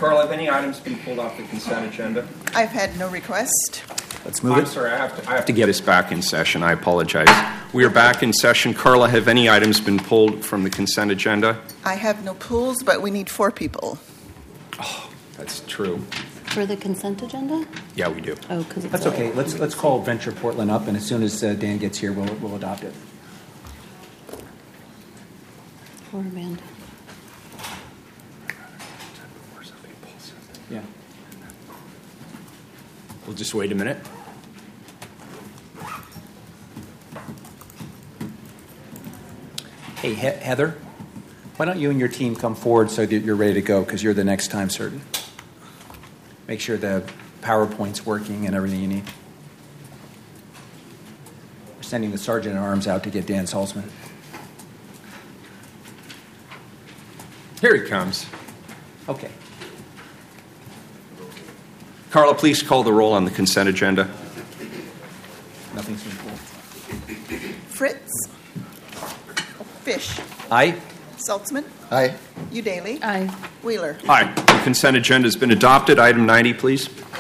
Carl, have any items been pulled off the consent agenda? I've had no request. Let's move I'm it. sorry, I have to get us back in session. I apologize. We are back in session. Carla, have any items been pulled from the consent agenda? I have no pools, but we need 4 people. That's true. For the consent agenda? Yeah, we do. Oh, because it's That's okay. Let's call Venture Portland up, and as soon as Dan gets here, we'll adopt it. Poor Amanda. Yeah. We'll just wait a minute. Hey, Heather, why don't you and your team come forward so that you're ready to go, because you're the next time certain. Make sure the PowerPoint's working and everything you need. We're sending the sergeant at arms out to get Dan Salzman. Here he comes. Okay. Carla, please call the roll on the consent agenda. Nothing's been pulled. Fritz. Fish. Aye. Saltzman. Aye. Udaly. Aye. Wheeler. Aye. The consent agenda has been adopted. Item 90, please.